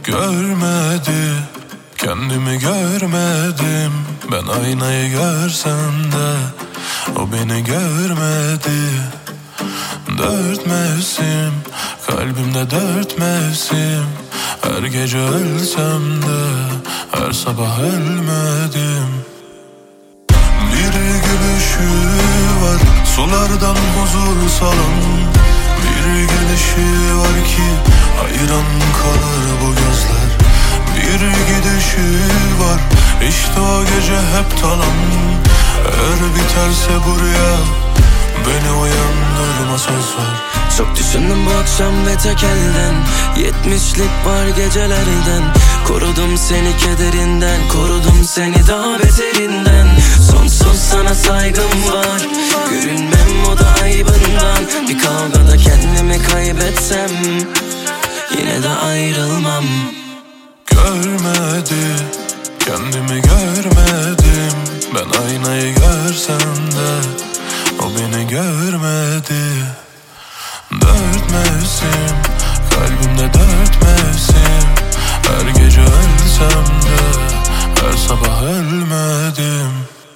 Görmedi, kendimi görmedim. Ben aynayı görsem de o beni görmedi. Dört mevsim, kalbimde dört mevsim. Her gece ölsem de her sabah ölmedim. Bir gülüşü var, sulardan huzur salan. Bir gelişi var ki hayran kalır bu gözler. Bir gidişi var, işte o gece hep talan. Eğer biterse bu rüya, beni uyandırma söz ver. Çok düşündüm bu akşam ve tek elden 70'lik var gecelerden. Korudum seni kederinden, korudum seni daha beterinden. Sonsuz sana saygım var, görünmem o da aybından. Bir kavgada kendimi kaybetsem yine de ayrılmam. Görmedi, kendimi görmedim. Ben aynayı görsem de o beni görmedi. Dört mevsim, kalbimde dört mevsim. Her gece ölsem de her sabah ölmedim.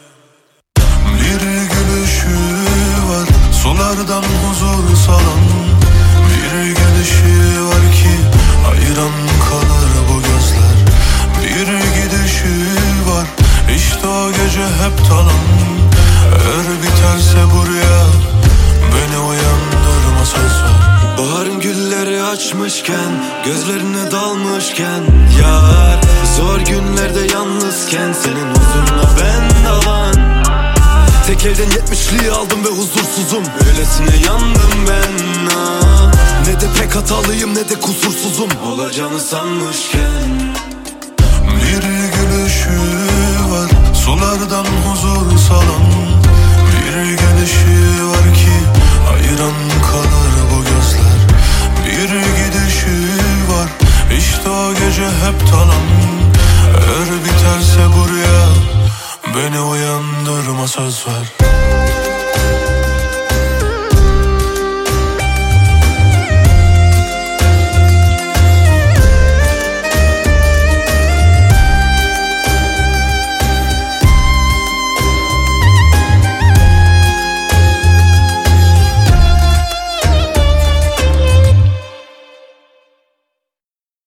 Bir gülüşü var, sulardan huzur salan. Bir gelişi var ki hayran kalır bu gözler. Bir gidişi var, işte o gece hep talan. Eğer biterse bu rüya, beni uyandırma söz ver. Baharın gülleri açmışken, gözlerine dalmışken yar, zor günlerde yalnızken senin huzuruna ben dalan. Tek elden 70'liği aldım ve huzursuzum, öylesine yandım ben ah. Ne de pek hatalıyım ne de kusursuzum, olacağını sanmışken.